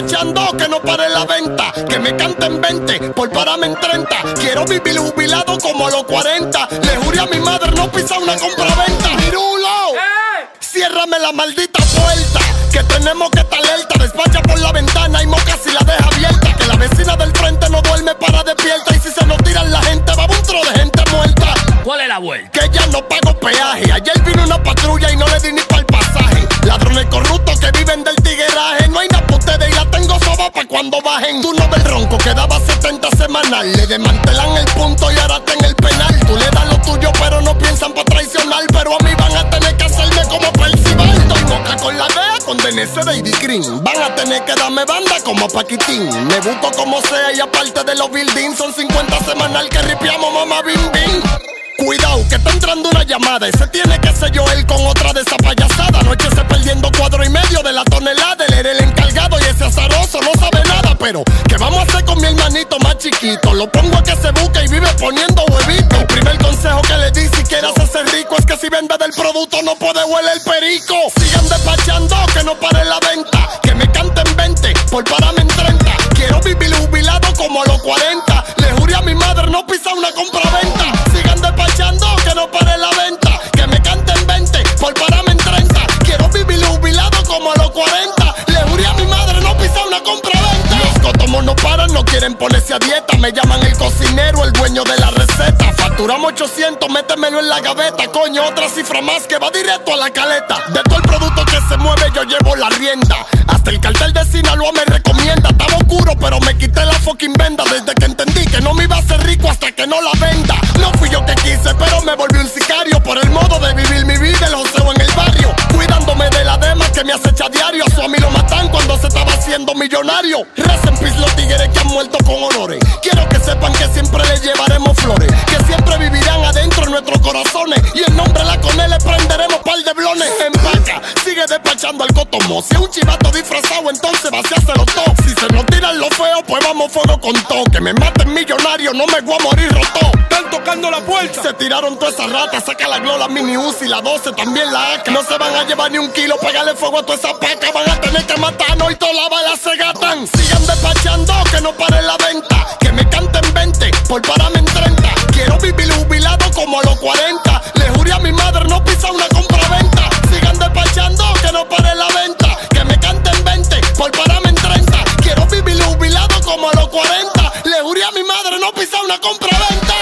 despachando, que no pare la venta. Que me canten 20, por pararme en 30. Quiero vivir jubilado como a los 40. Le juré a mi madre no pisar una compraventa. ¡Mirulo! Ciérrame la maldita puerta, que tenemos que estar alerta. Despacha por la ventana y moca si la deja abierta. Que la vecina del frente no duerme para despierta. Y si se nos tiran la gente, va un tro de gente muerta. ¿Cuál es la vuelta? Que ya no pago peaje. Ayer vino una patrulla y no le di ni para el pasaje. Ladrones corruptos que viven del tigueraje. No hay nada pa' ustedes y la tengo soba pa' cuando bajen. Tú no ves ronco que daba 70 semanal. Le desmantelan el punto y ahora está en el penal. Tú le das lo tuyo pero no piensan pa' traicionar. Pero a mí van a tener que hacerme como Percival. Estoy moca con la DEA, condenese Lady Green. Van a tener que darme banda como Paquitín. Me busco como sea y aparte de los buildings son 50 semanal que ripiamos mamá bim bim. Cuidado, que está entrando una llamada. Ese tiene que ser yo él con otra de esa payasada. Anoche se perdiendo 4,5 de la tonelada. Él era el encargado y ese azaroso no sabe nada. Pero, ¿qué vamos a hacer con mi hermanito más chiquito? Lo pongo a que se busque y vive poniendo huevitos. El primer consejo que le di si quieres hacerse rico es que si vende del producto no puede huele el perico. Sigan despachando, que no pare la venta. Que me canten 20, por pararme en 30. Quiero vivir jubilado como a los 40. Le juré a mi madre no pisar una compraventa. Sigan despachando, que no pare la venta. Que me canten 20, por pararme en 30. Quiero vivir jubilado como a los 40. Le juré a mi madre no pisar una compraventa. Los cotomos no paran, no quieren ponerse a dieta. Me llaman el cocinero, el dueño de la receta. Facturamos 800, métemelo en la gaveta. Coño, otra cifra más que va directo a la caleta. De todo el producto que se mueve yo llevo la rienda. Hasta el cartel de Sinaloa me recomienda. Estaba oscuro pero me quité la fucking venda. Desde que entendí que no me iba a hacer rico hasta que no la venda. No fui yo que quise pero me volví un sicario. Por el modo de vivir mi vida, el joseo en el barrio. Cuidándome de la dema que me acecha diario. A su amigo lo matan cuando se estaba haciendo millonario. Rest in peace los tigres que han muerto con honores. Quiero que sepan que siempre les llevaremos flores. Que siempre vivirán adentro en nuestros corazones. Y en nombre de la con él le prenderemos par de blones. Empaca, sigue despachando al cotomo. Si es un chivato disfrazado entonces vaciárselo todo. Si se nos tiran los feos pues vamos fuego con todo. Que me maten millonario, no me voy a morir roto. Están tocando la puerta. Se tiraron todas esas ratas, saca la Glock, la Mini Uzi, la 12, también la AK. No se van a llevar ni un kilo, pegarle fuego a toda esa paca. Van a tener que matarnos y todas las balas se gatan. Sigan despachando, que no pare la venta. Que me canten 20, por pararme en 30. Quiero vivir jubilado como a los 40. Le juré a mi madre no pisar una compraventa. Sigan despachando, que no pare la venta. Que me canten 20, por pararme en 30. Quiero vivir jubilado como a los 40. Le juré a mi madre no pisar una compraventa.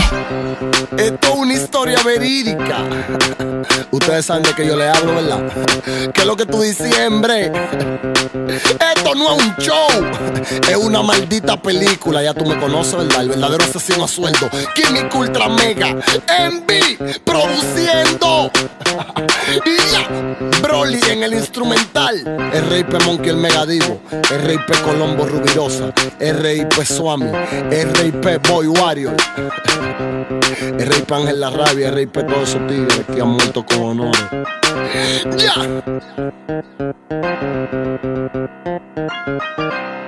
Esto es una historia verídica. Ustedes saben de que yo le hablo, ¿verdad? Que es lo que tú diciembre. Esto no es un show, es una maldita película. Ya tú me conoces, ¿verdad? El verdadero asesino a sueldo. Químico Ultra Mega MV produciendo. Y ya, Broly en el instrumental. El Rey P Monkey el Mega Divo. El Rey P Colombo Rubirosa. El Rey P Swami. El Rey P Boy Warrior. El Rey P Ángel La Rabia. El Rey P todos esos tigres que han muerto con honores. Ya.